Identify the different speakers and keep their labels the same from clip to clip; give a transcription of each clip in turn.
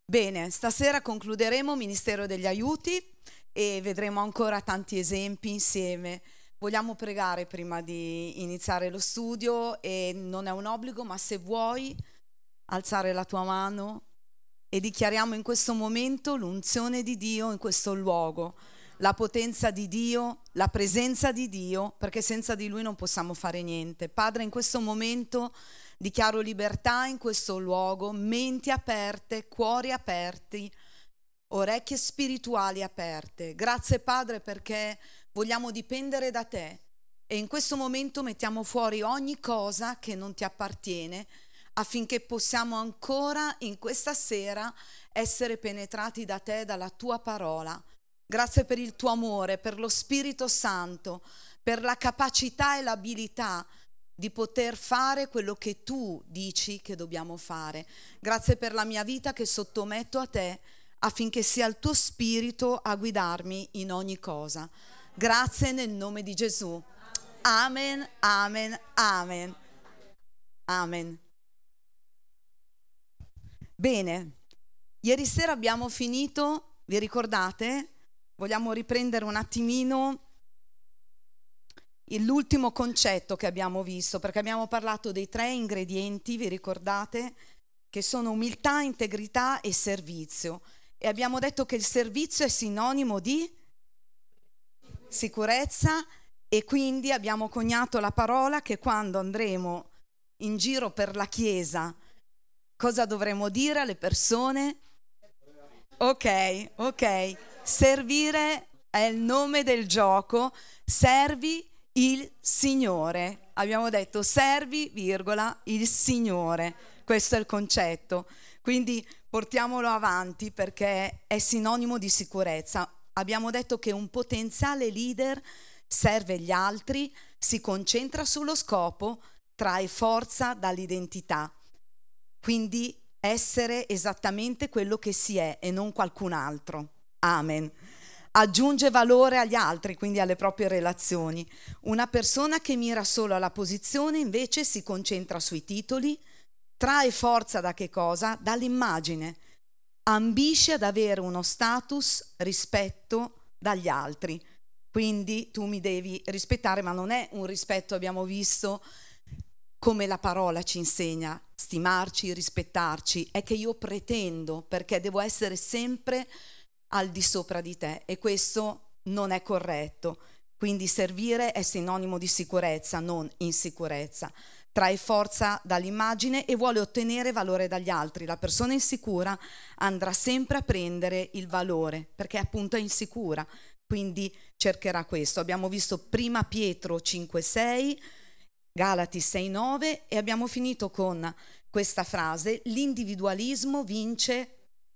Speaker 1: Bene, stasera concluderemo Ministero degli Aiuti e vedremo ancora tanti esempi insieme. Vogliamo pregare prima di iniziare lo studio e non è un obbligo, ma se vuoi alzare la tua mano e dichiariamo in questo momento l'unzione di Dio in questo luogo, la potenza di Dio, la presenza di Dio, perché senza di Lui non possiamo fare niente. Padre, in questo momento dichiaro libertà in questo luogo, menti aperte, cuori aperti, orecchie spirituali aperte. Grazie Padre perché vogliamo dipendere da Te e in questo momento mettiamo fuori ogni cosa che non Ti appartiene affinché possiamo ancora in questa sera essere penetrati da Te, dalla Tua parola. Grazie per il Tuo amore, per lo Spirito Santo, per la capacità e l'abilità di poter fare quello che Tu dici che dobbiamo fare. Grazie per la mia vita che sottometto a Te affinché sia il Tuo Spirito a guidarmi in ogni cosa. Grazie nel nome di Gesù. Amen, amen, amen. Amen. Bene, ieri sera abbiamo finito, vi ricordate? Vogliamo riprendere un attimino l'ultimo concetto che abbiamo visto, perché abbiamo parlato dei 3 ingredienti, vi ricordate? Che sono umiltà, integrità e servizio. E abbiamo detto che il servizio è sinonimo di sicurezza e quindi abbiamo coniato la parola che quando andremo in giro per la chiesa, cosa dovremo dire alle persone? Ok. Servire è il nome del gioco, servi il Signore. Abbiamo detto servi, virgola, il Signore. Questo è il concetto. Quindi portiamolo avanti perché è sinonimo di sicurezza. Abbiamo detto che un potenziale leader serve gli altri, si concentra sullo scopo, trae forza dall'identità. Quindi essere esattamente quello che si è e non qualcun altro. Amen. Aggiunge valore agli altri, quindi alle proprie relazioni. Una persona che mira solo alla posizione invece si concentra sui titoli, trae forza da che cosa? Dall'immagine. Ambisce ad avere uno status, rispetto dagli altri. Quindi tu mi devi rispettare, ma non è un rispetto, abbiamo visto, come la parola ci insegna, stimarci, rispettarci, è che io pretendo perché devo essere sempre al di sopra di te e questo non è corretto. Quindi servire è sinonimo di sicurezza, non insicurezza. Trae forza dall'immagine e vuole ottenere valore dagli altri. La persona insicura andrà sempre a prendere il valore perché appunto è insicura, quindi cercherà questo. Abbiamo visto prima Pietro 5,6, Galati 6,9 e abbiamo finito con questa frase: l'individualismo vince,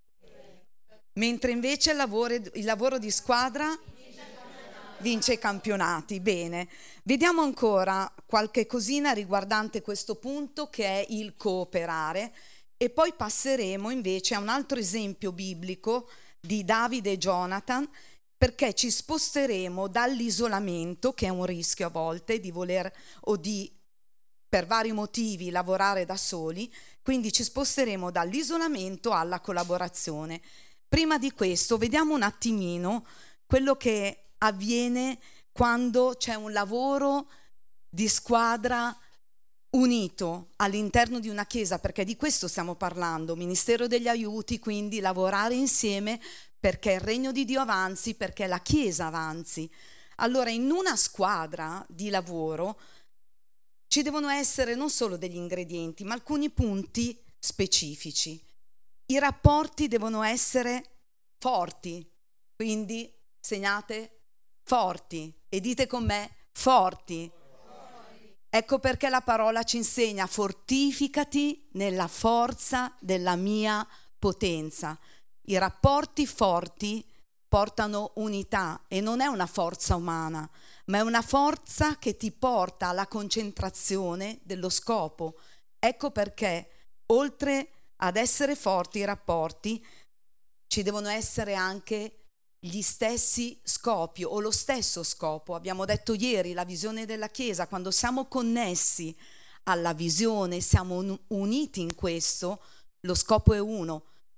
Speaker 1: mentre invece il lavoro di squadra vince i campionati. Bene, vediamo ancora qualche cosina riguardante questo punto che è il cooperare e poi passeremo invece a un altro esempio biblico di Davide e Jonathan, perché ci sposteremo dall'isolamento, che è un rischio a volte di voler o di per vari motivi lavorare da soli, quindi ci sposteremo dall'isolamento alla collaborazione. Prima di questo vediamo un attimino quello che avviene quando c'è un lavoro di squadra unito all'interno di una chiesa, perché di questo stiamo parlando, Ministero degli Aiuti, quindi lavorare insieme perché il regno di Dio avanzi, perché la chiesa avanzi. Allora, in una squadra di lavoro ci devono essere non solo degli ingredienti, ma alcuni punti specifici. I rapporti devono essere forti, quindi segnate forti e dite con me forti. Ecco perché la parola ci insegna: fortificati nella forza della mia potenza. I rapporti forti portano unità e non è una forza umana, ma è una forza che ti porta alla concentrazione dello scopo. Ecco perché, oltre ad essere forti i rapporti, ci devono essere anche gli stessi scopi o lo stesso scopo. Abbiamo detto ieri la visione della Chiesa: quando siamo connessi alla visione, siamo uniti in questo, lo scopo è uno.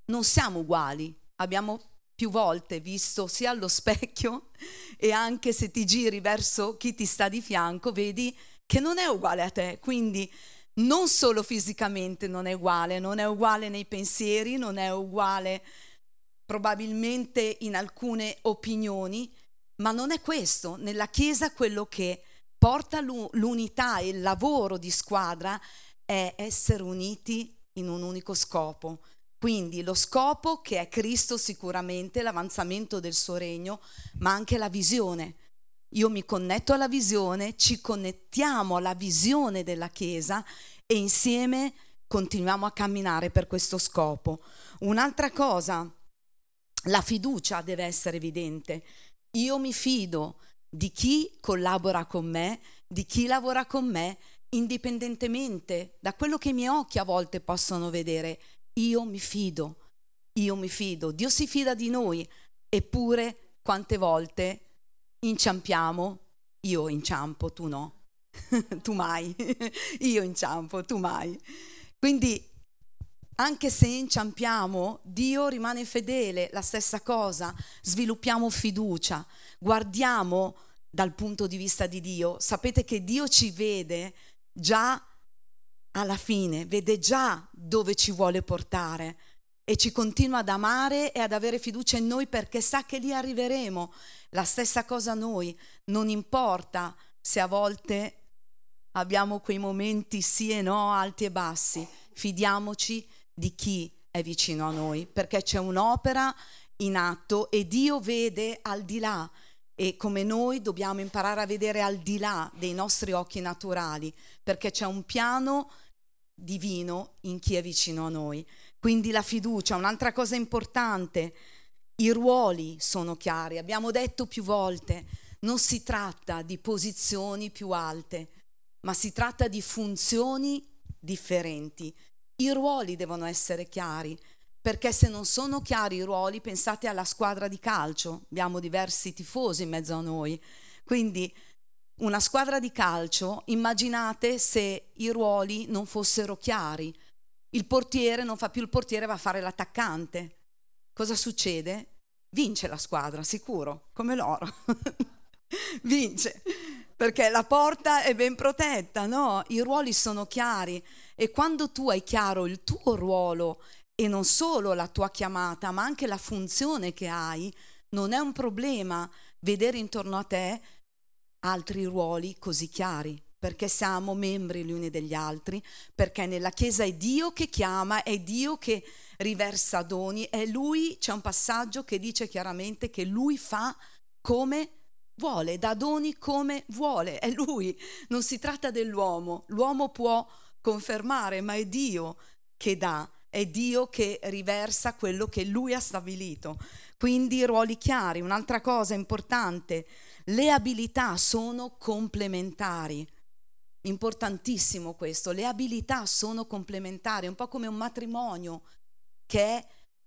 Speaker 1: non siamo uguali, abbiamo più volte visto sia allo specchio e anche se ti giri verso chi ti sta di fianco, vedi che non è uguale a te, quindi non solo fisicamente non è uguale nei pensieri, non è uguale probabilmente in alcune opinioni, ma non è questo. Nella Chiesa quello che porta l'unità e il lavoro di squadra è essere uniti in un unico scopo. Quindi lo scopo che è Cristo sicuramente, l'avanzamento del suo regno, ma anche la visione. Io mi connetto alla visione, ci connettiamo alla visione della Chiesa e insieme continuiamo a camminare per questo scopo. Un'altra cosa, la fiducia deve essere evidente. Io mi fido di chi collabora con me, di chi lavora con me, indipendentemente da quello che i miei occhi a volte possono vedere. Io mi fido. Dio si fida di noi, eppure quante volte inciampiamo, io inciampo, tu no, tu mai, io inciampo, tu mai. Quindi anche se inciampiamo, Dio rimane fedele, la stessa cosa, sviluppiamo fiducia, guardiamo dal punto di vista di Dio. Sapete che Dio ci vede già alla fine, vede già dove ci vuole portare e ci continua ad amare e ad avere fiducia in noi perché sa che lì arriveremo. La stessa cosa noi, non importa se a volte abbiamo quei momenti sì e no, alti e bassi, fidiamoci di chi è vicino a noi, perché c'è un'opera in atto e Dio vede al di là e come noi dobbiamo imparare a vedere al di là dei nostri occhi naturali, perché c'è un piano divino in chi è vicino a noi. Quindi la fiducia, un'altra cosa importante, i ruoli sono chiari, abbiamo detto più volte, non si tratta di posizioni più alte, ma si tratta di funzioni differenti. I ruoli devono essere chiari, perché se non sono chiari i ruoli, pensate alla squadra di calcio, abbiamo diversi tifosi in mezzo a noi, quindi una squadra di calcio, immaginate se i ruoli non fossero chiari, il portiere non fa più il portiere, va a fare l'attaccante. Cosa succede? Vince la squadra, sicuro, come loro. Vince, perché la porta è ben protetta, no? I ruoli sono chiari e quando tu hai chiaro il tuo ruolo e non solo la tua chiamata, ma anche la funzione che hai, non è un problema vedere intorno a te altri ruoli così chiari, perché siamo membri gli uni degli altri, perché nella Chiesa è Dio che chiama, è Dio che riversa doni, è Lui, c'è un passaggio che dice chiaramente che Lui fa come vuole, dà doni come vuole, è Lui, non si tratta dell'uomo, l'uomo può confermare, ma è Dio che dà, è Dio che riversa quello che Lui ha stabilito. Quindi ruoli chiari. Un'altra cosa importante, le abilità sono complementari. Importantissimo questo, le abilità sono complementari, un po' come un matrimonio che è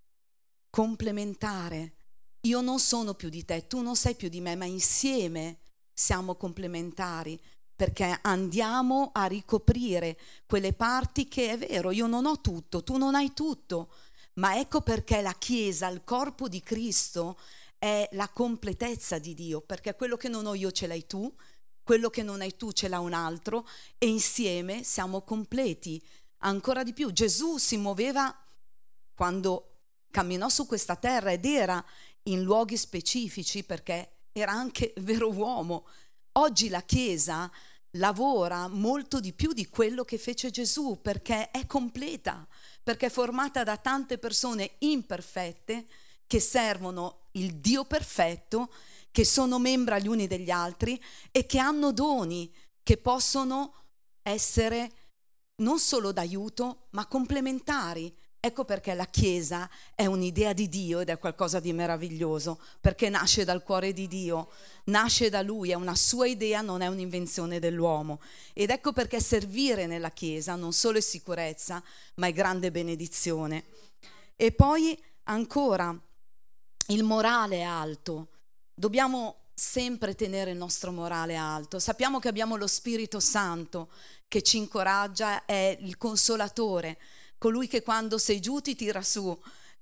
Speaker 1: complementare. Io non sono più di te, tu non sei più di me, ma insieme siamo complementari perché andiamo a ricoprire quelle parti che è vero, io non ho tutto, tu non hai tutto, ma ecco perché la Chiesa, il corpo di Cristo è la completezza di Dio, perché quello che non ho io ce l'hai tu, quello che non hai tu ce l'ha un altro e insieme siamo completi. Ancora di più, Gesù si muoveva quando camminò su questa terra ed era in luoghi specifici perché era anche vero uomo. Oggi la Chiesa lavora molto di più di quello che fece Gesù perché è completa, perché è formata da tante persone imperfette che servono il Dio perfetto, che sono membra gli uni degli altri e che hanno doni che possono essere non solo d'aiuto ma complementari. Ecco perché la Chiesa è un'idea di Dio ed è qualcosa di meraviglioso, perché nasce dal cuore di Dio, nasce da Lui, è una sua idea, non è un'invenzione dell'uomo. Ed ecco perché servire nella Chiesa non solo è sicurezza, ma è grande benedizione. E poi ancora il morale alto. Dobbiamo sempre tenere il nostro morale alto. Sappiamo che abbiamo lo Spirito Santo che ci incoraggia, è il consolatore, colui che quando sei giù ti tira su,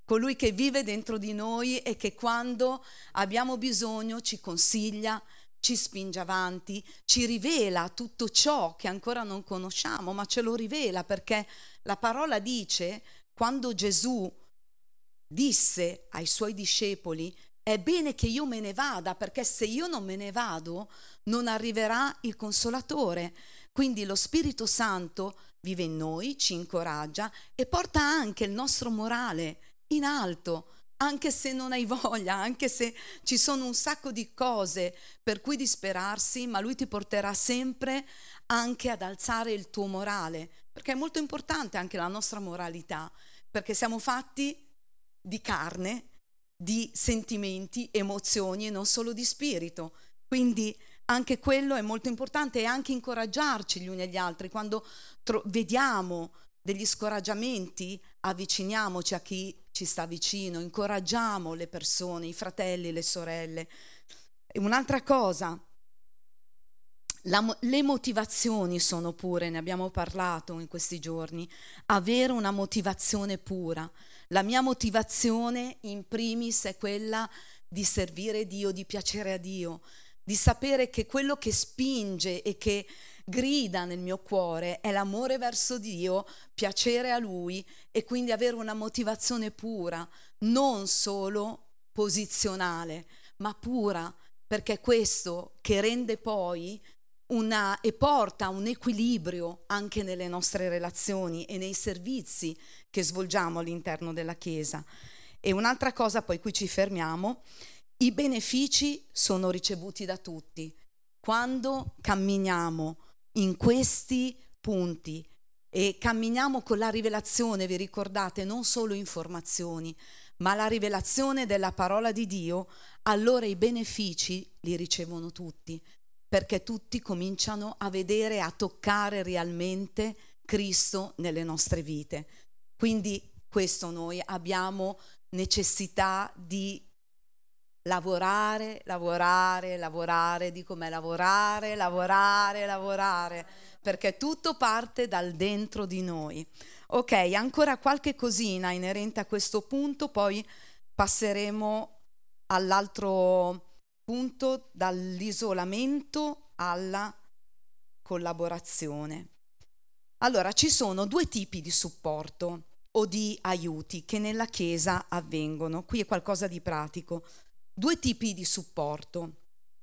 Speaker 1: colui che vive dentro di noi e che quando abbiamo bisogno ci consiglia, ci spinge avanti, ci rivela tutto ciò che ancora non conosciamo, ma ce lo rivela, perché la parola dice, quando Gesù disse ai suoi discepoli: è bene che io me ne vada, perché se io non me ne vado non arriverà il Consolatore. Quindi lo Spirito Santo vive in noi, ci incoraggia e porta anche il nostro morale in alto, anche se non hai voglia, anche se ci sono un sacco di cose per cui disperarsi, ma Lui ti porterà sempre anche ad alzare il tuo morale, perché è molto importante anche la nostra moralità, perché siamo fatti di carne, di sentimenti, emozioni e non solo di spirito. Quindi anche quello è molto importante, e anche incoraggiarci gli uni agli altri. Quando vediamo degli scoraggiamenti, avviciniamoci a chi ci sta vicino, incoraggiamo le persone, i fratelli, le sorelle. E un'altra cosa, le motivazioni sono pure, ne abbiamo parlato in questi giorni, avere una motivazione pura. La mia motivazione in primis è quella di servire Dio, di piacere a Dio, di sapere che quello che spinge e che grida nel mio cuore è l'amore verso Dio, piacere a Lui, e quindi avere una motivazione pura, non solo posizionale, ma pura, perché è questo che rende poi e porta un equilibrio anche nelle nostre relazioni e nei servizi che svolgiamo all'interno della Chiesa. E un'altra cosa, poi qui ci fermiamo: i benefici sono ricevuti da tutti. Quando camminiamo in questi punti e camminiamo con la rivelazione, vi ricordate, non solo informazioni, ma la rivelazione della parola di Dio, allora i benefici li ricevono tutti, perché tutti cominciano a vedere, a toccare realmente Cristo nelle nostre vite. Quindi questo, noi abbiamo necessità di lavorare, dico me, lavorare, perché tutto parte dal dentro di noi. Ok, ancora qualche cosina inerente a questo punto, poi passeremo all'altro punto, dall'isolamento alla collaborazione. Allora, ci sono due tipi di supporto o di aiuti che nella Chiesa avvengono. Qui è qualcosa di pratico. Due tipi di supporto.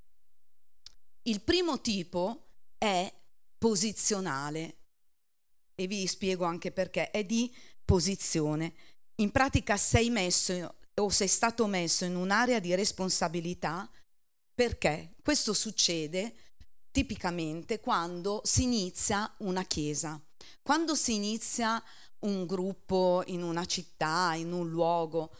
Speaker 1: Il primo tipo è posizionale, e vi spiego anche perché. È di posizione. In pratica sei messo o sei stato messo in un'area di responsabilità. Perché? Questo succede tipicamente quando si inizia una chiesa, quando si inizia un gruppo in una città, in un luogo.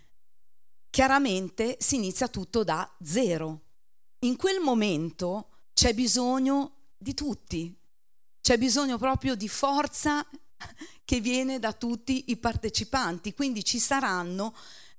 Speaker 1: Chiaramente si inizia tutto da zero. In quel momento c'è bisogno di tutti, c'è bisogno proprio di forza che viene da tutti i partecipanti, quindi ci saranno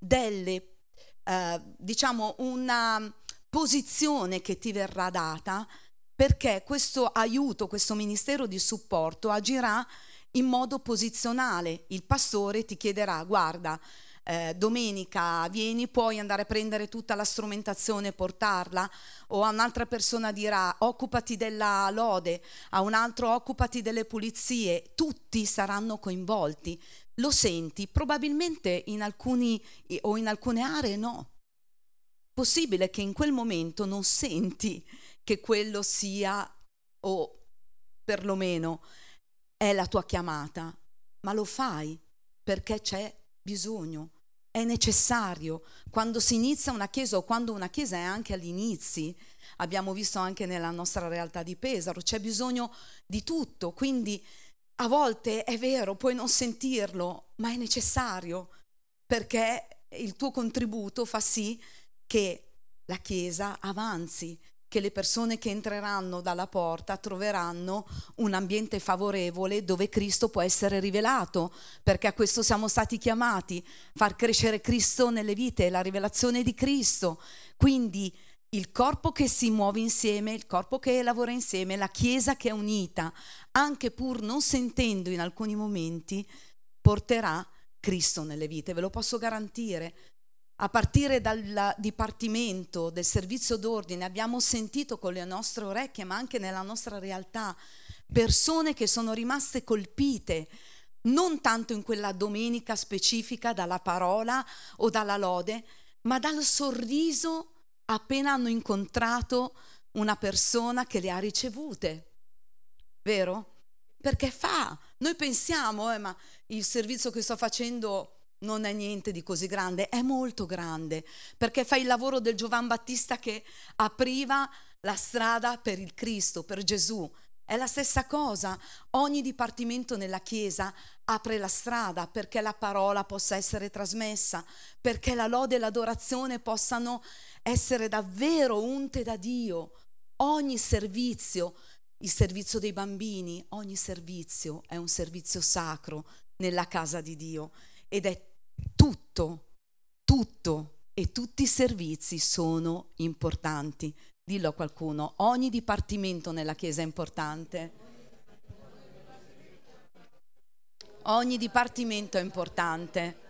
Speaker 1: una posizione che ti verrà data, perché questo aiuto, questo ministero di supporto agirà in modo posizionale. Il pastore ti chiederà: guarda, domenica vieni, puoi andare a prendere tutta la strumentazione e portarla? O a un'altra persona dirà: occupati della lode, a un altro occupati delle pulizie. Tutti saranno coinvolti. Lo senti? Probabilmente in alcune aree no. Possibile che in quel momento non senti che quello sia, o perlomeno è la tua chiamata, ma lo fai perché c'è bisogno, è necessario. Quando si inizia una chiesa, o quando una chiesa è anche agli inizi, abbiamo visto anche nella nostra realtà di Pesaro, c'è bisogno di tutto. Quindi a volte è vero, puoi non sentirlo, ma è necessario, perché il tuo contributo fa sì che la chiesa avanzi, che le persone che entreranno dalla porta troveranno un ambiente favorevole dove Cristo può essere rivelato, perché a questo siamo stati chiamati, far crescere Cristo nelle vite, la rivelazione di Cristo. Quindi il corpo che si muove insieme, il corpo che lavora insieme, la Chiesa che è unita, anche pur non sentendo in alcuni momenti, porterà Cristo nelle vite, ve lo posso garantire. A partire dal dipartimento del servizio d'ordine abbiamo sentito con le nostre orecchie, ma anche nella nostra realtà, persone che sono rimaste colpite, non tanto in quella domenica specifica dalla parola o dalla lode, ma dal sorriso appena hanno incontrato una persona che le ha ricevute, vero? Perché noi pensiamo, ma il servizio che sto facendo non è niente di così grande, è molto grande, perché fa il lavoro del Giovan Battista che apriva la strada per il Cristo, per Gesù. È la stessa cosa, ogni dipartimento nella Chiesa apre la strada perché la parola possa essere trasmessa, perché la lode e l'adorazione possano essere davvero unte da Dio. Ogni servizio, il servizio dei bambini, ogni servizio è un servizio sacro nella casa di Dio ed è tutto e tutti i servizi sono importanti. Dillo a qualcuno, ogni dipartimento nella Chiesa è importante. Ogni dipartimento è importante.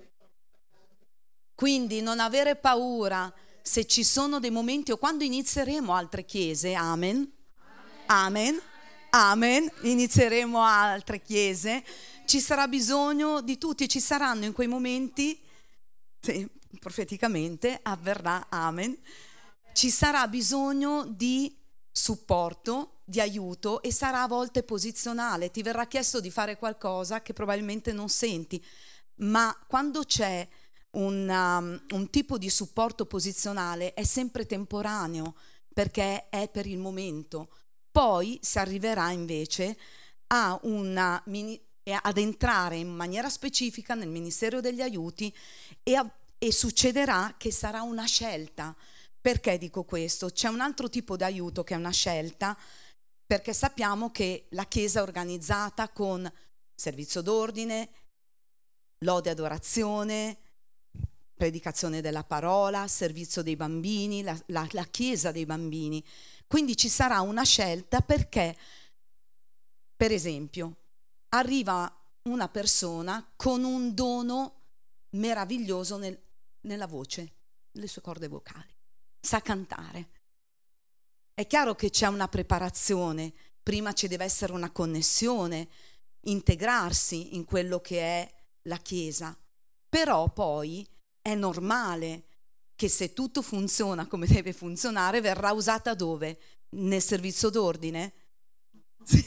Speaker 1: Quindi non avere paura se ci sono dei momenti o quando inizieremo altre chiese, amen, amen, amen, inizieremo altre chiese, ci sarà bisogno di tutti, ci saranno in quei momenti, sì, profeticamente avverrà, amen, ci sarà bisogno di supporto, di aiuto e sarà a volte posizionale, ti verrà chiesto di fare qualcosa che probabilmente non senti, ma quando c'è un tipo di supporto posizionale è sempre temporaneo perché è per il momento. Poi si arriverà invece ad entrare in maniera specifica nel ministero degli aiuti e succederà che sarà una scelta. Perché dico questo? C'è un altro tipo di aiuto che è una scelta, perché sappiamo che la Chiesa è organizzata con servizio d'ordine, lode e adorazione, predicazione della parola, servizio dei bambini, la Chiesa dei bambini. Quindi ci sarà una scelta perché, per esempio, arriva una persona con un dono meraviglioso nella voce, nelle sue corde vocali. Sa cantare. È chiaro che c'è una preparazione, prima ci deve essere una connessione, integrarsi in quello che è la Chiesa, però poi è normale che se tutto funziona come deve funzionare verrà usata dove? Nel servizio d'ordine? Sì.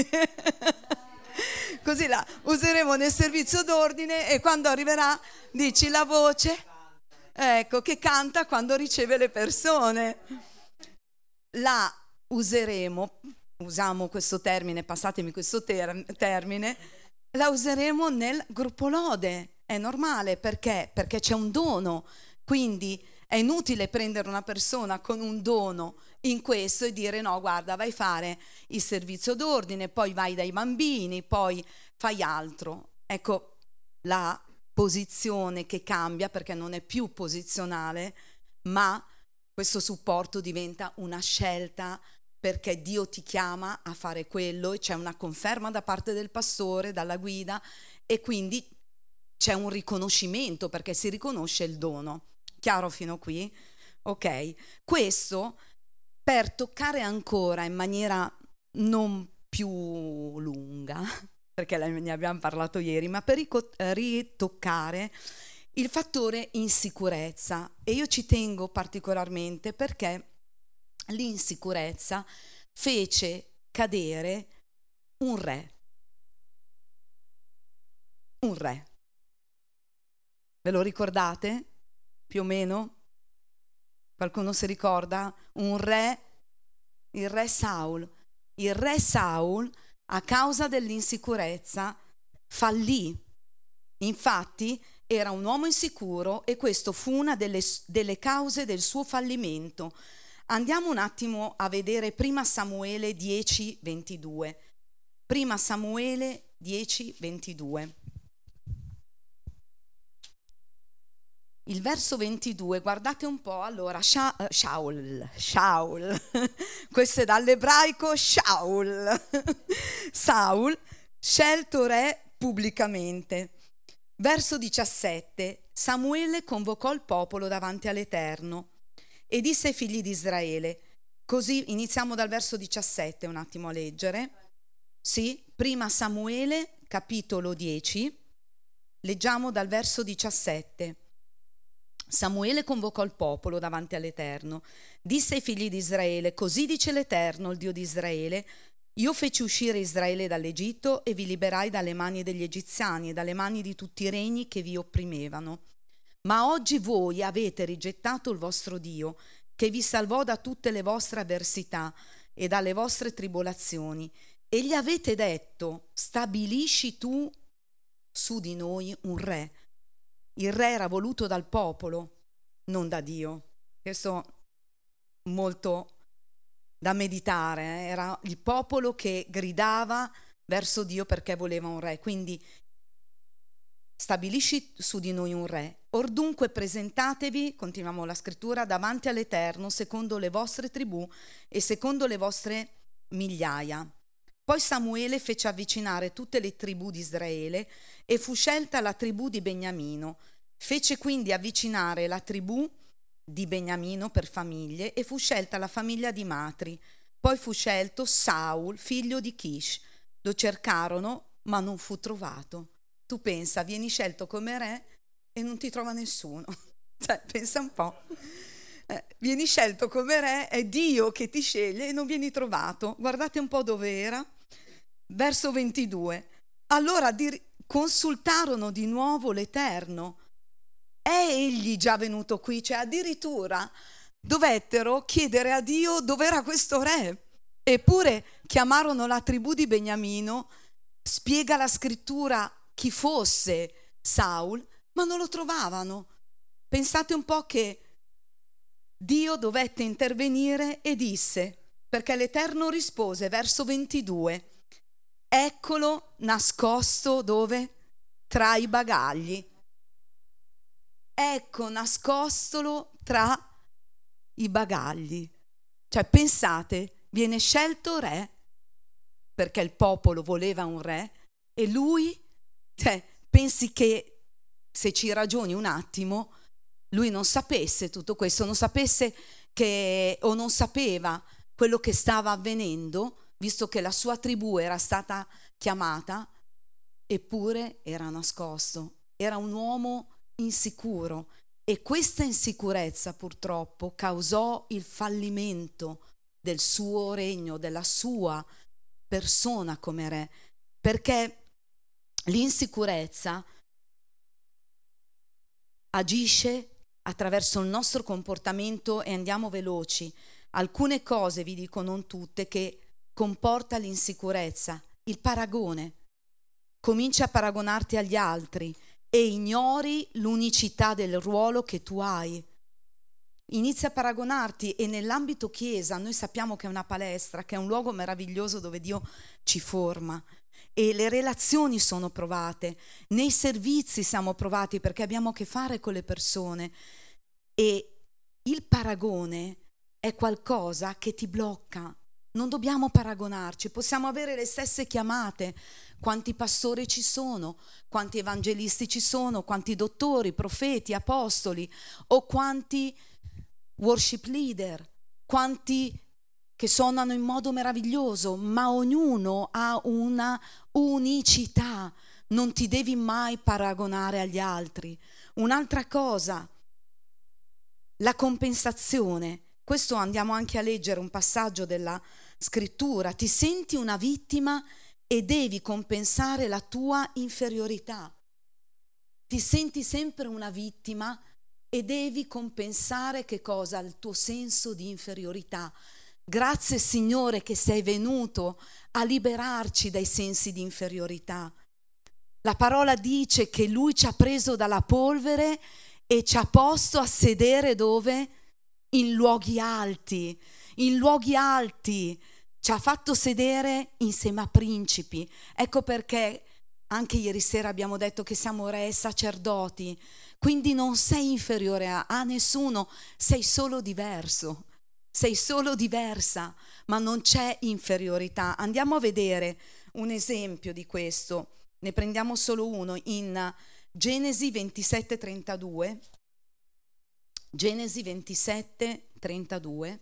Speaker 1: Così la useremo nel servizio d'ordine e quando arriverà dici la voce, ecco, che canta quando riceve le persone. La useremo, usiamo questo termine, passatemi questo termine, la useremo nel gruppo lode. È normale, perché? Perché c'è un dono, quindi è inutile prendere una persona con un dono in questo e dire no, guarda, vai a fare il servizio d'ordine, poi vai dai bambini, poi fai altro. Ecco, la posizione che cambia perché non è più posizionale, ma questo supporto diventa una scelta perché Dio ti chiama a fare quello e c'è una conferma da parte del pastore, dalla guida e quindi c'è un riconoscimento perché si riconosce il dono. Chiaro fino qui? Ok. Questo per toccare ancora in maniera non più lunga, perché ne abbiamo parlato ieri, ma per ritoccare il fattore insicurezza. E io ci tengo particolarmente perché l'insicurezza fece cadere un re. Un re. Ve lo ricordate? Più o meno? Qualcuno si ricorda? Un re, il re Saul. Il re Saul, a causa dell'insicurezza, fallì. Infatti, era un uomo insicuro e questo fu una delle cause del suo fallimento. Andiamo un attimo a vedere prima Samuele 10:22. Prima Samuele 10:22. Il verso 22, guardate un po', allora, Shaul, questo è dall'ebraico Shaul, Saul, scelto re pubblicamente. Verso 17. Samuele convocò il popolo davanti all'Eterno e disse ai figli di Israele, così iniziamo dal verso 17 un attimo a leggere. Sì, prima Samuele, capitolo 10, leggiamo dal verso 17. Samuele convocò il popolo davanti all'Eterno, disse ai figli di Israele, così dice l'Eterno, il Dio di Israele, io feci uscire Israele dall'Egitto e vi liberai dalle mani degli egiziani e dalle mani di tutti i regni che vi opprimevano. Ma oggi voi avete rigettato il vostro Dio, che vi salvò da tutte le vostre avversità e dalle vostre tribolazioni, e gli avete detto, stabilisci tu su di noi un re. Il re era voluto dal popolo, non da Dio. Questo molto da meditare, era il popolo che gridava verso Dio perché voleva un re. Quindi stabilisci su di noi un re. Or dunque presentatevi, continuiamo la scrittura, davanti all'Eterno secondo le vostre tribù e secondo le vostre migliaia. Poi Samuele fece avvicinare tutte le tribù di Israele e fu scelta la tribù di Beniamino. Fece quindi avvicinare la tribù di Beniamino per famiglie e fu scelta la famiglia di Matri. Poi fu scelto Saul, figlio di Kish. Lo cercarono, ma non fu trovato. Tu pensa, vieni scelto come re e non ti trova nessuno. Cioè, pensa un po'. Vieni scelto come re, è Dio che ti sceglie e non vieni trovato. Guardate un po' dove era. Verso 22. Allora consultarono di nuovo l'Eterno. È egli già venuto qui? Cioè addirittura dovettero chiedere a Dio dove era questo re. Eppure chiamarono la tribù di Beniamino, spiega la scrittura chi fosse Saul, ma non lo trovavano. Pensate un po' che Dio dovette intervenire e disse, perché l'Eterno rispose, verso 22, eccolo nascosto dove? Tra i bagagli. Ecco, nascostolo tra i bagagli. Cioè, pensate, viene scelto re, perché il popolo voleva un re, e lui, cioè, pensi che, se ci ragioni un attimo, lui non sapesse tutto questo, non sapesse che, o non sapeva quello che stava avvenendo, visto che la sua tribù era stata chiamata, eppure era nascosto. Era un uomo insicuro e questa insicurezza purtroppo causò il fallimento del suo regno, della sua persona come re, perché l'insicurezza agisce attraverso il nostro comportamento e andiamo veloci. Alcune cose, vi dico non tutte, che comporta l'insicurezza, il paragone. Cominci a paragonarti agli altri e ignori l'unicità del ruolo che tu hai. Inizi a paragonarti e nell'ambito chiesa noi sappiamo che è una palestra, che è un luogo meraviglioso dove Dio ci forma e le relazioni sono provate, nei servizi siamo provati perché abbiamo a che fare con le persone e il paragone è qualcosa che ti blocca. Non dobbiamo paragonarci, possiamo avere le stesse chiamate. Quanti pastori ci sono, quanti evangelisti ci sono, quanti dottori, profeti, apostoli o quanti worship leader, quanti che suonano in modo meraviglioso, ma ognuno ha una unicità, non ti devi mai paragonare agli altri. Un'altra cosa, la compensazione. Questo andiamo anche a leggere un passaggio della scrittura. Ti senti una vittima e devi compensare la tua inferiorità. Ti senti sempre una vittima e devi compensare che cosa? Il tuo senso di inferiorità. Grazie Signore che sei venuto a liberarci dai sensi di inferiorità. La parola dice che Lui ci ha preso dalla polvere e ci ha posto a sedere dove? In luoghi alti, in luoghi alti. Ci ha fatto sedere insieme a principi. Ecco perché anche ieri sera abbiamo detto che siamo re e sacerdoti. Quindi non sei inferiore a nessuno, sei solo diverso. Sei solo diversa, ma non c'è inferiorità. Andiamo a vedere un esempio di questo. Ne prendiamo solo uno in Genesi 27:32. Genesi 27:32.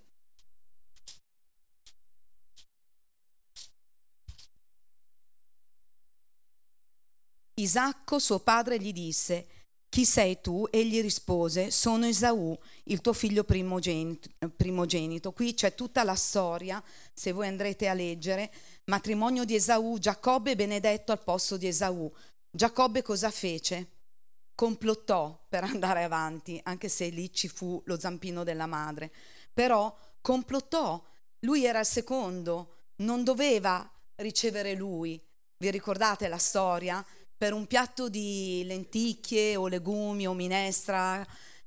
Speaker 1: Isacco, suo padre, gli disse: chi sei tu? Egli rispose: sono Esaù, il tuo figlio primogenito. Qui c'è tutta la storia, se voi andrete a leggere, matrimonio di Esaù, Giacobbe benedetto al posto di Esaù. Giacobbe cosa fece? Complottò per andare avanti, anche se lì ci fu lo zampino della madre, però complottò. Lui era il secondo, non doveva ricevere lui. Vi ricordate la storia? Per un piatto di lenticchie o legumi o minestra,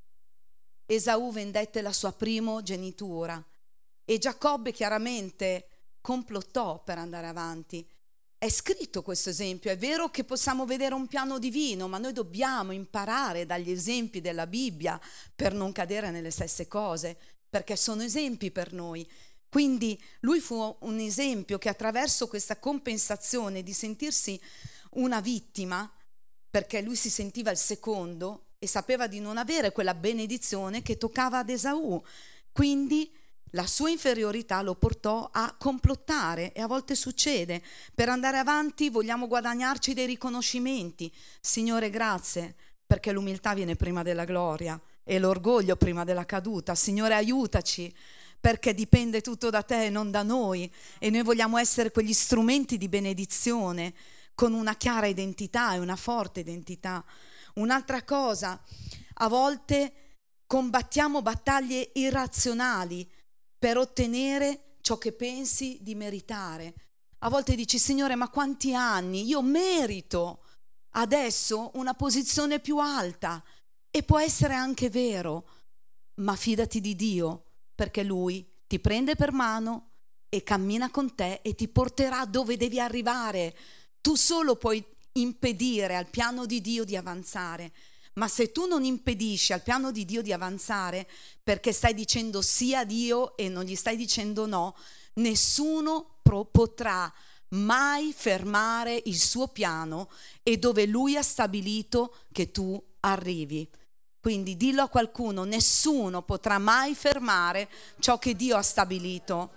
Speaker 1: Esaù vendette la sua primogenitura e Giacobbe chiaramente complottò per andare avanti. È scritto questo esempio, è vero che possiamo vedere un piano divino, ma noi dobbiamo imparare dagli esempi della Bibbia per non cadere nelle stesse cose, perché sono esempi per noi. Quindi lui fu un esempio che attraverso questa compensazione di sentirsi una vittima, perché lui si sentiva il secondo e sapeva di non avere quella benedizione che toccava ad Esaù, quindi la sua inferiorità lo portò a complottare, e a volte succede. Per andare avanti vogliamo guadagnarci dei riconoscimenti. Signore, grazie, perché l'umiltà viene prima della gloria e l'orgoglio prima della caduta. Signore, aiutaci, perché dipende tutto da te e non da noi, e noi vogliamo essere quegli strumenti di benedizione con una chiara identità e una forte identità. Un'altra cosa, a volte combattiamo battaglie irrazionali per ottenere ciò che pensi di meritare. A volte dici: Signore, ma quanti anni? Io merito adesso una posizione più alta. E può essere anche vero, ma fidati di Dio, perché Lui ti prende per mano e cammina con te e ti porterà dove devi arrivare. Tu solo puoi impedire al piano di Dio di avanzare, ma se tu non impedisci al piano di Dio di avanzare perché stai dicendo sì a Dio e non gli stai dicendo no, nessuno potrà mai fermare il suo piano e dove Lui ha stabilito che tu arrivi. Quindi dillo a qualcuno: nessuno potrà mai fermare ciò che Dio ha stabilito.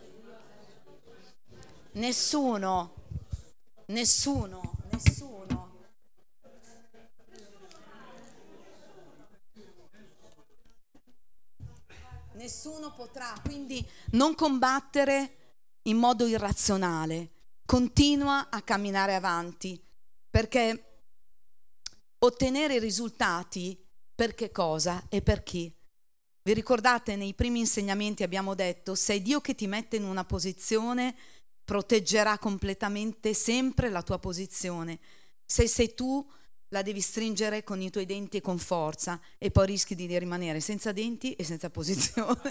Speaker 1: Nessuno. Nessuno. Nessuno potrà, quindi non combattere in modo irrazionale, continua a camminare avanti, perché ottenere i risultati per che cosa e per chi? Vi ricordate, nei primi insegnamenti abbiamo detto: se è Dio che ti mette in una posizione, proteggerà completamente sempre la tua posizione. Se sei tu, la devi stringere con i tuoi denti e con forza, e poi rischi di rimanere senza denti e senza posizione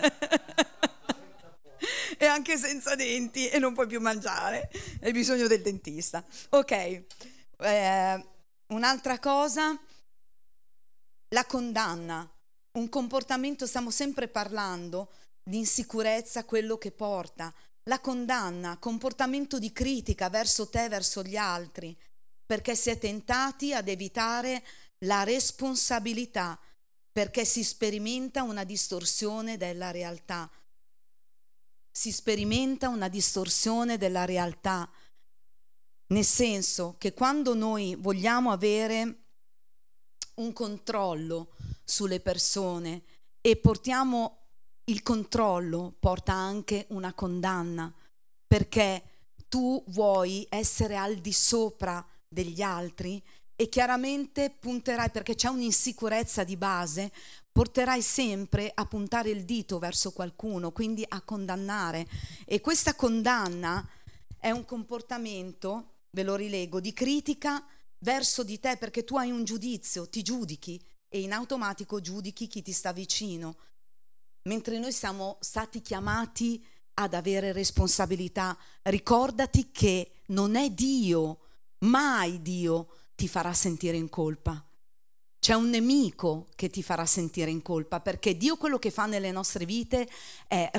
Speaker 1: e anche senza denti, e non puoi più mangiare, hai bisogno del dentista. Ok, un'altra cosa, la condanna. Un comportamento, stiamo sempre parlando di insicurezza, quello che porta la condanna, comportamento di critica verso te, verso gli altri, perché si è tentati ad evitare la responsabilità, perché si sperimenta una distorsione della realtà. Si sperimenta una distorsione della realtà, nel senso che quando noi vogliamo avere un controllo sulle persone e portiamo il controllo, porta anche una condanna, perché tu vuoi essere al di sopra degli altri e chiaramente punterai, perché c'è un'insicurezza di base, porterai sempre a puntare il dito verso qualcuno, quindi a condannare. E questa condanna è un comportamento, ve lo rilego, di critica verso di te, perché tu hai un giudizio, ti giudichi e in automatico giudichi chi ti sta vicino, mentre noi siamo stati chiamati ad avere responsabilità. Ricordati che non è Dio, mai Dio ti farà sentire in colpa. C'è un nemico che ti farà sentire in colpa, perché Dio quello che fa nelle nostre vite è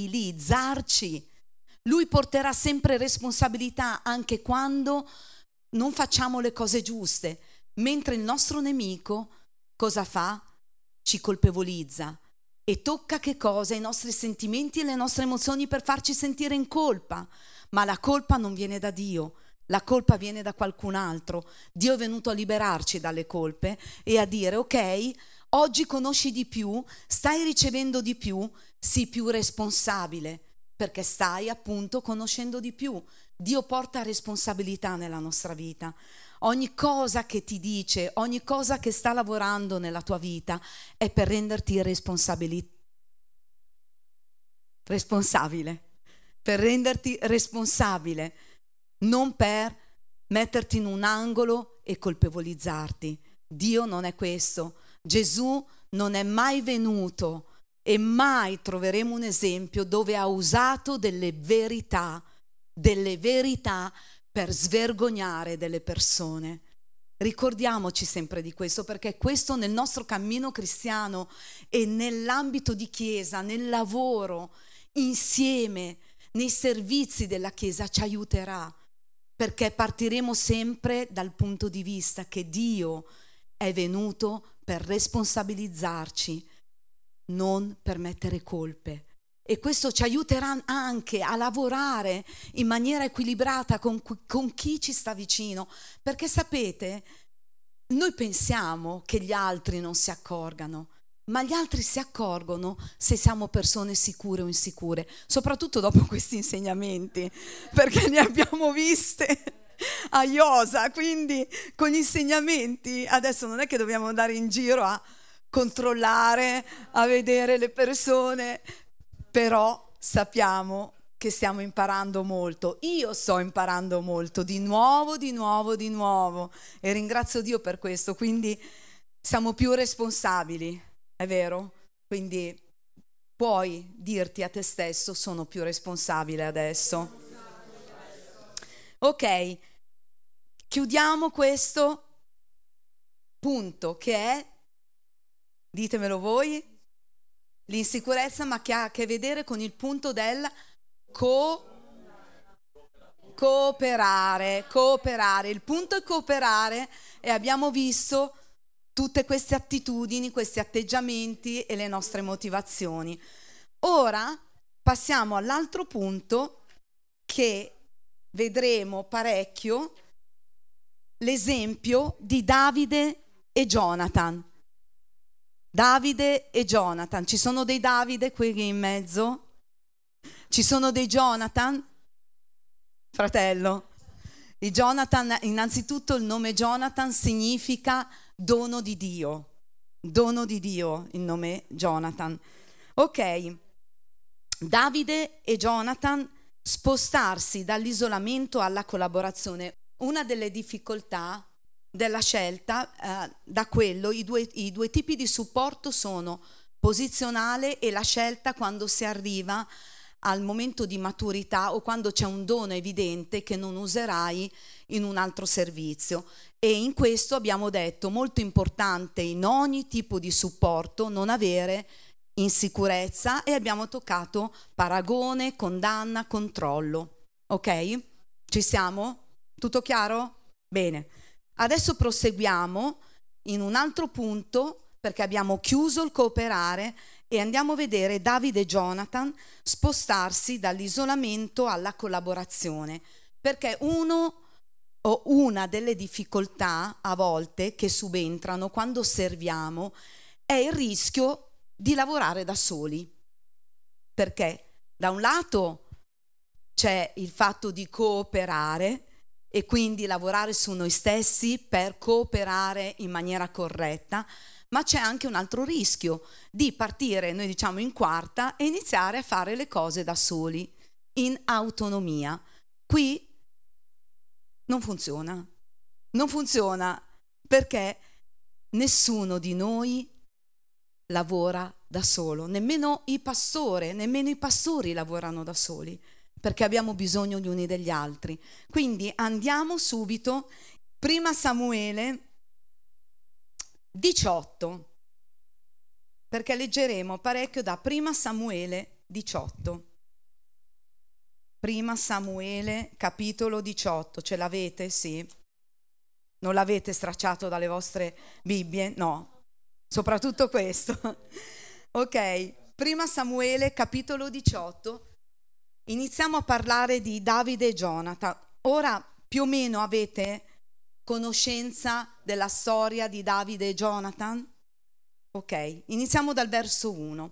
Speaker 1: responsabilizzarci. Lui porterà sempre responsabilità anche quando non facciamo le cose giuste, mentre il nostro nemico cosa fa? Ci colpevolizza e tocca che cosa? I nostri sentimenti e le nostre emozioni per farci sentire in colpa. Ma la colpa non viene da Dio, la colpa viene da qualcun altro. Dio è venuto a liberarci dalle colpe e a dire: ok, oggi conosci di più, stai ricevendo di più, sii più responsabile, perché stai appunto conoscendo di più. Dio porta responsabilità nella nostra vita. Ogni cosa che ti dice, ogni cosa che sta lavorando nella tua vita è per renderti responsabile, per renderti responsabile, non per metterti in un angolo e colpevolizzarti. Dio non è questo. Gesù non è mai venuto e mai troveremo un esempio dove ha usato delle verità per svergognare delle persone. Ricordiamoci sempre di questo, perché questo nel nostro cammino cristiano e nell'ambito di chiesa, nel lavoro, insieme, nei servizi della chiesa ci aiuterà, perché partiremo sempre dal punto di vista che Dio è venuto per responsabilizzarci, non per mettere colpe. E questo ci aiuterà anche a lavorare in maniera equilibrata con chi ci sta vicino, perché sapete, noi pensiamo che gli altri non si accorgano, ma gli altri si accorgono se siamo persone sicure o insicure, soprattutto dopo questi insegnamenti, perché ne abbiamo viste a Iosa, quindi con gli insegnamenti adesso non è che dobbiamo andare in giro a controllare, a vedere le persone, però sappiamo che stiamo imparando molto. Io sto imparando molto, di nuovo, e ringrazio Dio per questo, quindi siamo più responsabili, è vero? Quindi puoi dirti a te stesso: sono più responsabile adesso. Ok, chiudiamo questo punto che è, ditemelo voi, l'insicurezza, ma che ha a che vedere con il punto del cooperare. Il punto è cooperare, e abbiamo visto tutte queste attitudini, questi atteggiamenti e le nostre motivazioni. Ora passiamo all'altro punto, che vedremo parecchio, l'esempio di Davide e Jonathan. Davide e Jonathan. Ci sono dei Davide qui in mezzo? Ci sono dei Jonathan? Fratello. Il Jonathan, innanzitutto il nome Jonathan significa dono di Dio. Dono di Dio, il nome Jonathan. Ok. Davide e Jonathan spostarsi dall'isolamento alla collaborazione. Una delle difficoltà della scelta, da quello, i due tipi di supporto sono posizionale e la scelta quando si arriva al momento di maturità o quando c'è un dono evidente che non userai in un altro servizio. E in questo abbiamo detto, molto importante in ogni tipo di supporto non avere insicurezza, e abbiamo toccato paragone, condanna, controllo. Ok? Ci siamo? Tutto chiaro? Bene. Adesso proseguiamo in un altro punto, perché abbiamo chiuso il cooperare, e andiamo a vedere Davide e Jonathan spostarsi dall'isolamento alla collaborazione, perché uno o una delle difficoltà a volte che subentrano quando serviamo è il rischio di lavorare da soli, perché da un lato c'è il fatto di cooperare e quindi lavorare su noi stessi per cooperare in maniera corretta, ma c'è anche un altro rischio di partire, noi diciamo, in quarta e iniziare a fare le cose da soli, in autonomia. Qui non funziona perché nessuno di noi lavora da solo, nemmeno i pastori lavorano da soli, perché abbiamo bisogno gli uni degli altri. Quindi andiamo subito, 1 Samuele 18, perché leggeremo parecchio da 1 Samuele 18. 1 Samuele capitolo 18, ce l'avete? Sì. Non l'avete stracciato dalle vostre Bibbie? No, soprattutto questo. Ok, prima Samuele, capitolo 18. Iniziamo a parlare di Davide e Jonathan. Ora più o meno avete conoscenza della storia di Davide e Jonathan? Ok, iniziamo dal verso 1.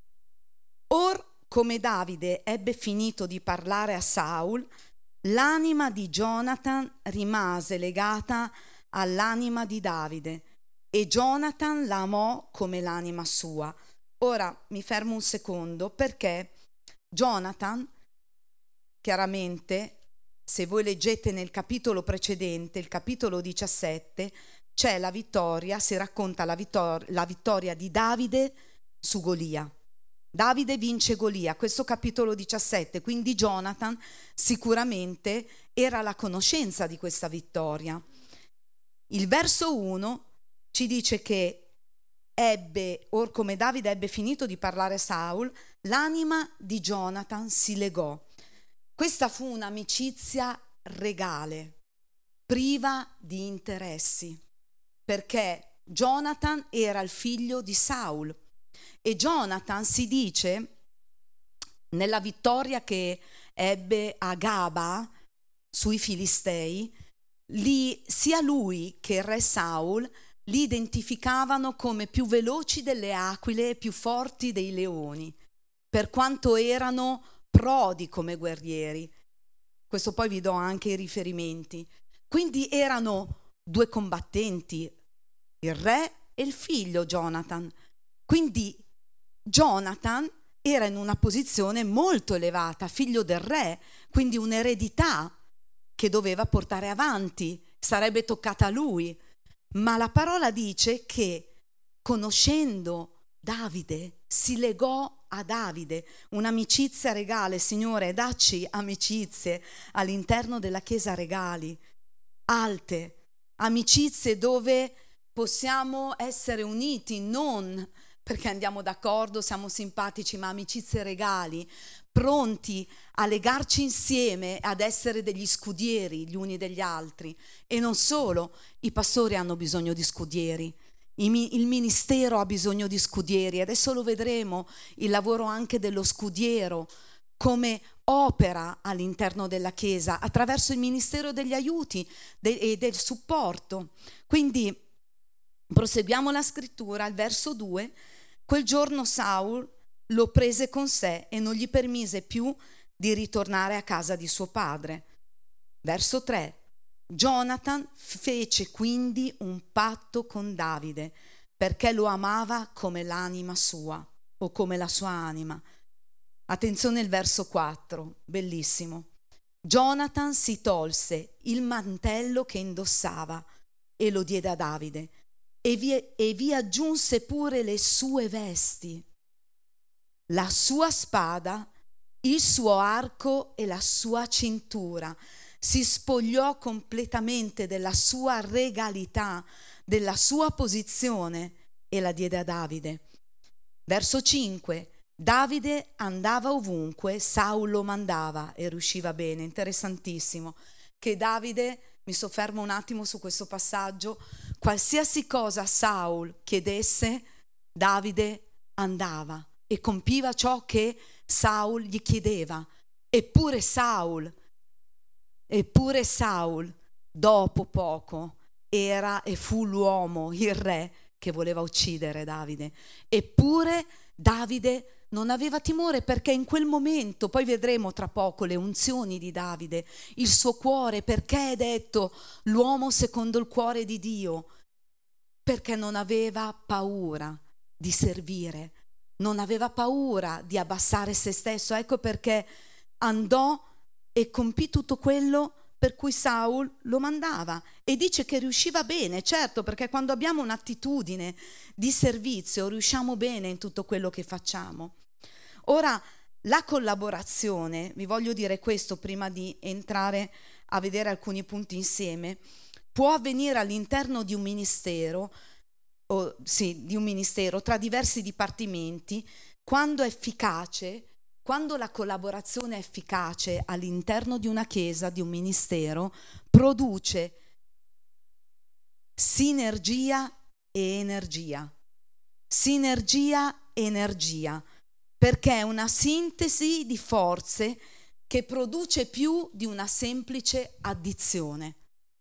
Speaker 1: Or come Davide ebbe finito di parlare a Saul, l'anima di Jonathan rimase legata all'anima di Davide e Jonathan la amò come l'anima sua. Ora mi fermo un secondo perché Jonathan, chiaramente, se voi leggete nel capitolo precedente, il capitolo 17, c'è la vittoria, si racconta la vittoria di Davide su Golia. Davide vince Golia, questo capitolo 17, quindi Jonathan sicuramente era alla conoscenza di questa vittoria. Il verso 1 ci dice che or come Davide ebbe finito di parlare a Saul, l'anima di Jonathan si legò. Questa fu un'amicizia regale, priva di interessi, perché Jonathan era il figlio di Saul e Jonathan, si dice, nella vittoria che ebbe a Gaba sui Filistei, sia lui che il re Saul li identificavano come più veloci delle aquile e più forti dei leoni, per quanto erano prodi come guerrieri. Questo poi vi do anche i riferimenti. Quindi erano due combattenti, il re e il figlio Jonathan. Quindi Jonathan era in una posizione molto elevata, figlio del re, quindi un'eredità che doveva portare avanti, sarebbe toccata a lui. Ma la parola dice che conoscendo Davide si legò a Davide, un'amicizia regale. Signore, dacci amicizie all'interno della Chiesa regali, alte, amicizie dove possiamo essere uniti, non perché andiamo d'accordo, siamo simpatici, ma amicizie regali, pronti a legarci insieme, ad essere degli scudieri gli uni degli altri. E non solo, i pastori hanno bisogno di scudieri, il ministero ha bisogno di scudieri. Adesso lo vedremo, il lavoro anche dello scudiero, come opera all'interno della Chiesa attraverso il ministero degli aiuti e del supporto. Quindi proseguiamo la scrittura, al verso 2. Quel giorno Saul lo prese con sé e non gli permise più di ritornare a casa di suo padre. Verso 3. Jonathan fece quindi un patto con Davide perché lo amava come l'anima sua o come la sua anima. Attenzione il verso 4, bellissimo. Jonathan si tolse il mantello che indossava e lo diede a Davide e vi aggiunse pure le sue vesti, la sua spada, il suo arco e la sua cintura. Si spogliò completamente della sua regalità, della sua posizione e la diede a Davide. Verso 5. Davide andava ovunque, Saul lo mandava e riusciva bene. Interessantissimo che Davide, mi soffermo un attimo su questo passaggio, qualsiasi cosa Saul chiedesse, Davide andava e compiva ciò che Saul gli chiedeva. Eppure Saul, dopo poco, era e fu l'uomo, il re, che voleva uccidere Davide. Eppure Davide non aveva timore, perché in quel momento, poi vedremo tra poco le unzioni di Davide, il suo cuore, perché è detto l'uomo secondo il cuore di Dio, perché non aveva paura di servire, non aveva paura di abbassare se stesso. Ecco perché andò e compì tutto quello per cui Saul lo mandava, e dice che riusciva bene, certo, perché quando abbiamo un'attitudine di servizio riusciamo bene in tutto quello che facciamo. Ora, la collaborazione, vi voglio dire questo prima di entrare a vedere alcuni punti insieme, può avvenire all'interno di un ministero, tra diversi dipartimenti, quando è efficace. Quando la collaborazione è efficace all'interno di una chiesa, di un ministero, produce sinergia e energia. Sinergia e energia, perché è una sintesi di forze che produce più di una semplice addizione.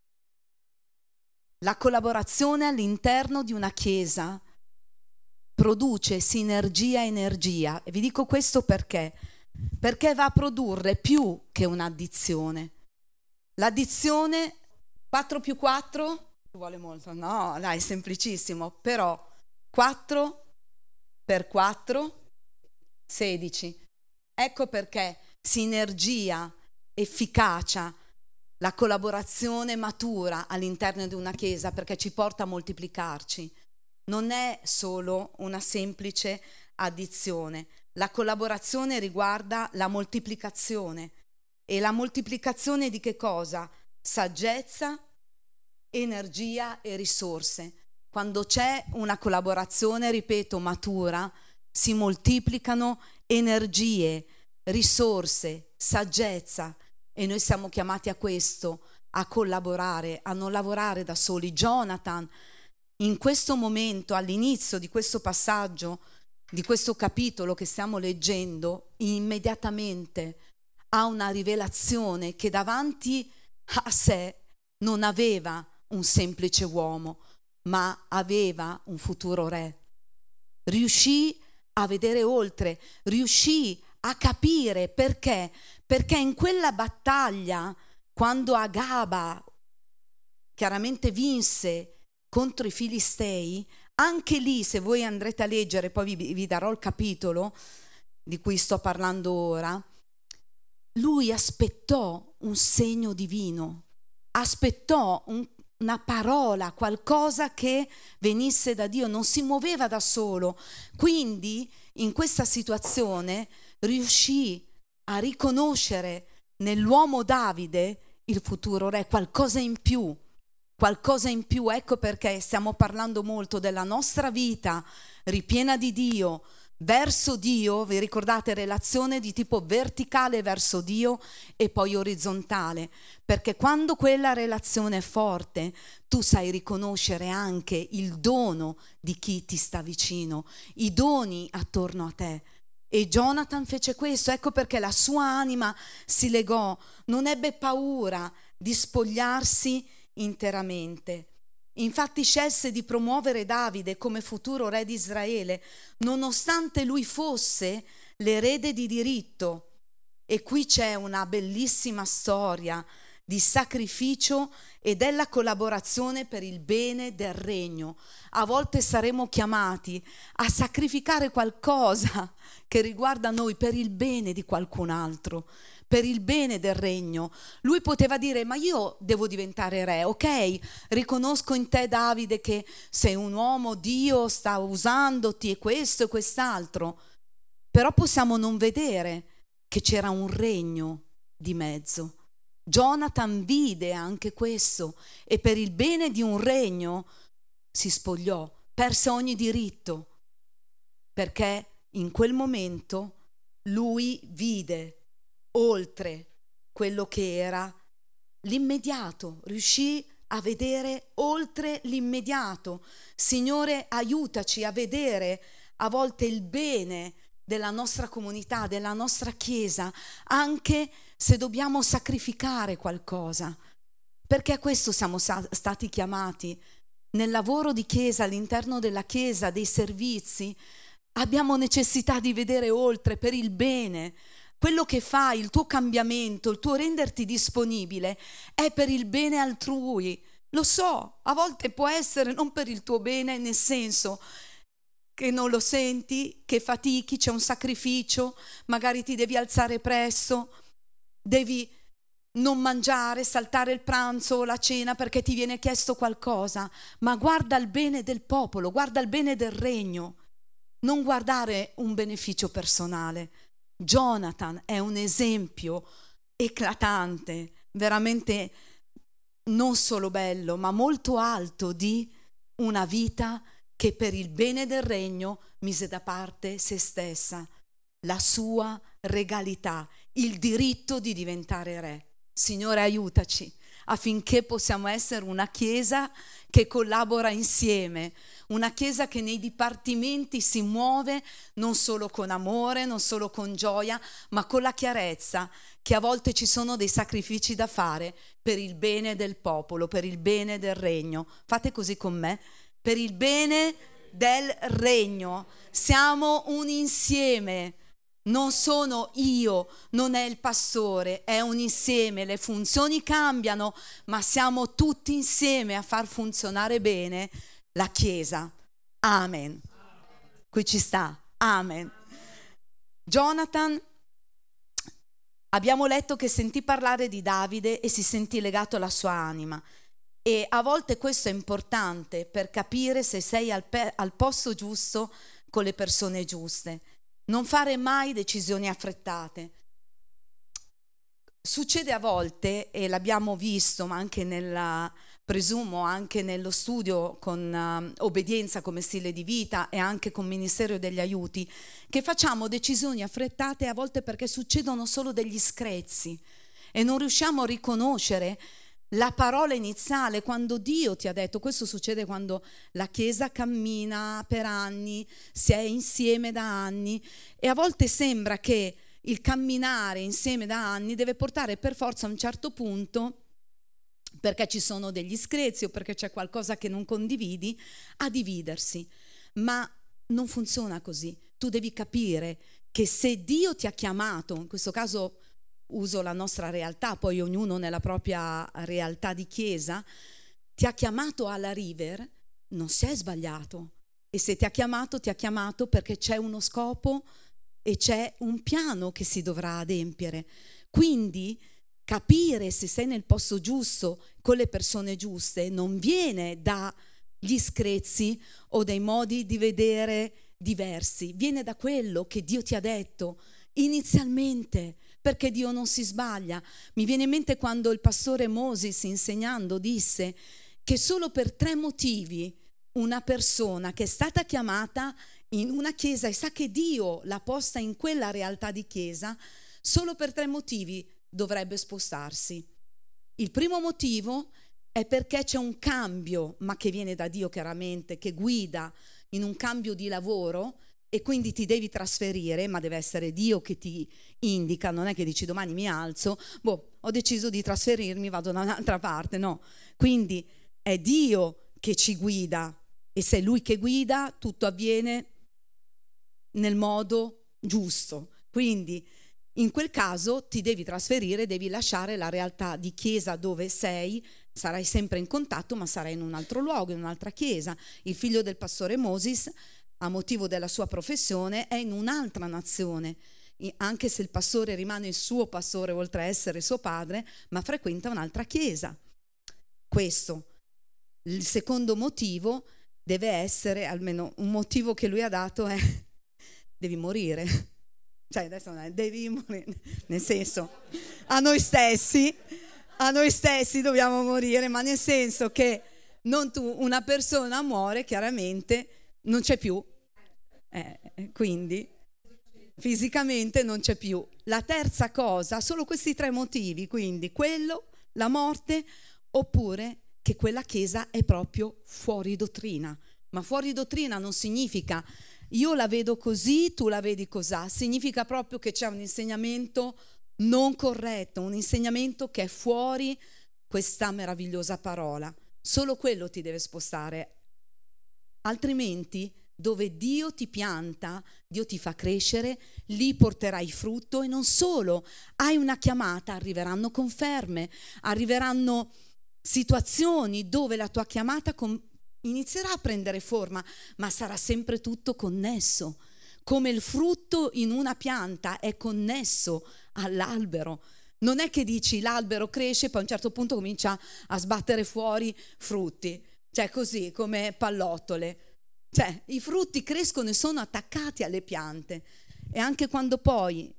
Speaker 1: La collaborazione all'interno di una chiesa produce sinergia e energia. E vi dico questo perché va a produrre più che un'addizione. L'addizione 4 più 4 vuole molto, no, dai, è semplicissimo, però 4 per 4, 16. Ecco perché sinergia, efficacia, la collaborazione matura all'interno di una chiesa, perché ci porta a moltiplicarci. Non è solo una semplice addizione. La collaborazione riguarda la moltiplicazione. E la moltiplicazione di che cosa? Saggezza, energia e risorse. Quando c'è una collaborazione, ripeto, matura, si moltiplicano energie, risorse, saggezza, e noi siamo chiamati a questo, a collaborare, a non lavorare da soli. Jonathan, in questo momento, all'inizio di questo passaggio, di questo capitolo che stiamo leggendo, immediatamente ha una rivelazione che davanti a sé non aveva un semplice uomo, ma aveva un futuro re. Riuscì a vedere oltre, riuscì a capire perché in quella battaglia, quando Agaba chiaramente vinse contro i Filistei, anche lì, se voi andrete a leggere, poi vi darò il capitolo di cui sto parlando ora, lui aspettò un segno divino, aspettò una parola, qualcosa che venisse da Dio, non si muoveva da solo. Quindi in questa situazione riuscì a riconoscere nell'uomo Davide il futuro re, qualcosa in più. Ecco perché stiamo parlando molto della nostra vita ripiena di Dio, verso Dio. Vi ricordate, relazione di tipo verticale verso Dio e poi orizzontale, perché quando quella relazione è forte tu sai riconoscere anche il dono di chi ti sta vicino, i doni attorno a te. E Jonathan fece questo, ecco perché la sua anima si legò, non ebbe paura di spogliarsi interamente. Infatti scelse di promuovere Davide come futuro re di Israele, nonostante lui fosse l'erede di diritto. E qui c'è una bellissima storia di sacrificio e della collaborazione per il bene del regno. A volte saremo chiamati a sacrificare qualcosa che riguarda noi per il bene di qualcun altro, per il bene del regno. Lui poteva dire: ma io devo diventare re, ok, riconosco in te Davide che sei un uomo, Dio sta usandoti e questo e quest'altro, però possiamo non vedere che c'era un regno di mezzo. Jonathan vide anche questo e per il bene di un regno si spogliò, perse ogni diritto, perché in quel momento lui vide oltre quello che era l'immediato, riuscì a vedere oltre l'immediato. Signore, aiutaci a vedere a volte il bene della nostra comunità, della nostra chiesa, anche se dobbiamo sacrificare qualcosa, perché a questo siamo stati chiamati. Nel lavoro di chiesa, all'interno della chiesa, dei servizi, abbiamo necessità di vedere oltre per il bene. Quello che fai, il tuo cambiamento, il tuo renderti disponibile è per il bene altrui. Lo so, a volte può essere non per il tuo bene, nel senso che non lo senti, che fatichi, c'è un sacrificio, magari ti devi alzare presto, devi non mangiare, saltare il pranzo o la cena perché ti viene chiesto qualcosa, ma guarda il bene del popolo, guarda il bene del regno, non guardare un beneficio personale. Jonathan è un esempio eclatante, veramente non solo bello, ma molto alto di una vita che per il bene del regno mise da parte se stessa, la sua regalità, il diritto di diventare re. Signore, aiutaci affinché possiamo essere una Chiesa che collabora insieme, una Chiesa che nei dipartimenti si muove non solo con amore, non solo con gioia, ma con la chiarezza che a volte ci sono dei sacrifici da fare per il bene del popolo, per il bene del regno. Fate così con me, per il bene del regno. Siamo un insieme. Non sono io, non è il pastore, è un insieme, le funzioni cambiano, ma siamo tutti insieme a far funzionare bene la Chiesa. Amen. Qui ci sta. Amen. Jonathan, abbiamo letto che sentì parlare di Davide e si sentì legato alla sua anima. E a volte questo è importante per capire se sei al posto giusto con le persone giuste. Non fare mai decisioni affrettate. Succede a volte, e l'abbiamo visto, ma anche presumo anche nello studio con obbedienza come stile di vita e anche con ministero degli aiuti, che facciamo decisioni affrettate a volte perché succedono solo degli screzi e non riusciamo a riconoscere la parola iniziale, quando Dio ti ha detto. Questo succede quando la Chiesa cammina per anni, si è insieme da anni, e a volte sembra che il camminare insieme da anni deve portare per forza a un certo punto, perché ci sono degli screzi o perché c'è qualcosa che non condividi, a dividersi. Ma non funziona così. Tu devi capire che se Dio ti ha chiamato, in questo caso uso la nostra realtà, poi ognuno nella propria realtà di chiesa, ti ha chiamato alla River, non si è sbagliato. E se ti ha chiamato perché c'è uno scopo e c'è un piano che si dovrà adempiere. Quindi capire se sei nel posto giusto con le persone giuste non viene dagli screzi o dai modi di vedere diversi, viene da quello che Dio ti ha detto inizialmente, perché Dio non si sbaglia. Mi viene in mente quando il pastore Moses, insegnando, disse che solo per 3 motivi una persona che è stata chiamata in una chiesa e sa che Dio l'ha posta in quella realtà di chiesa, solo per 3 motivi dovrebbe spostarsi. Il primo motivo è perché c'è un cambio, ma che viene da Dio chiaramente, che guida in un cambio di lavoro, e quindi ti devi trasferire, ma deve essere Dio che ti indica, non è che dici domani mi alzo, ho deciso di trasferirmi, vado da un'altra parte, no. Quindi è Dio che ci guida, e se è Lui che guida, tutto avviene nel modo giusto. Quindi in quel caso ti devi trasferire, devi lasciare la realtà di chiesa dove sei, sarai sempre in contatto, ma sarai in un altro luogo, in un'altra chiesa. Il figlio del pastore Moses, a motivo della sua professione, è in un'altra nazione, anche se il pastore rimane il suo pastore oltre a essere suo padre, ma frequenta un'altra chiesa. Questo. Il secondo motivo deve essere, almeno un motivo che lui ha dato è: devi morire. Cioè adesso devi morire, nel senso, a noi stessi dobbiamo morire, ma nel senso che non tu, una persona muore, chiaramente non c'è più, quindi fisicamente non c'è più. La terza cosa, solo questi 3 motivi, quindi quello, la morte, oppure che quella chiesa è proprio fuori dottrina. Ma fuori dottrina non significa io la vedo così, tu la vedi cosà, significa proprio che c'è un insegnamento non corretto, un insegnamento che è fuori questa meravigliosa parola. Solo quello ti deve spostare, altrimenti dove Dio ti pianta, Dio ti fa crescere, lì porterai frutto. E non solo, hai una chiamata, arriveranno conferme, arriveranno situazioni dove la tua chiamata inizierà a prendere forma, ma sarà sempre tutto connesso, come il frutto in una pianta è connesso all'albero. Non è che dici l'albero cresce, poi a un certo punto comincia a sbattere fuori frutti, cioè così come pallottole. Cioè i frutti crescono e sono attaccati alle piante, e anche quando poi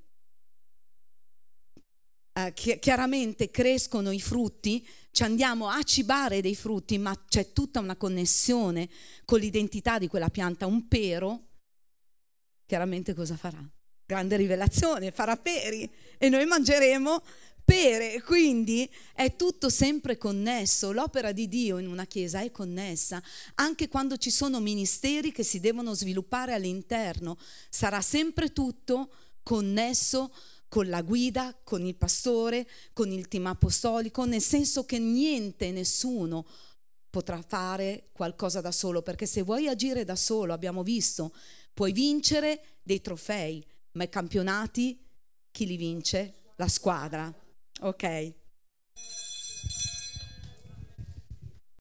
Speaker 1: chiaramente crescono i frutti, ci andiamo a cibare dei frutti, ma c'è tutta una connessione con l'identità di quella pianta. Un pero chiaramente cosa farà? grande rivelazione, farà peri e noi mangeremo pere, quindi è tutto sempre connesso. L'opera di Dio in una chiesa è connessa, anche quando ci sono ministeri che si devono sviluppare all'interno, sarà sempre tutto connesso con la guida, con il pastore, con il team apostolico, nel senso che niente, nessuno potrà fare qualcosa da solo, perché se vuoi agire da solo, abbiamo visto, puoi vincere dei trofei, ma i campionati chi li vince? La squadra. Ok.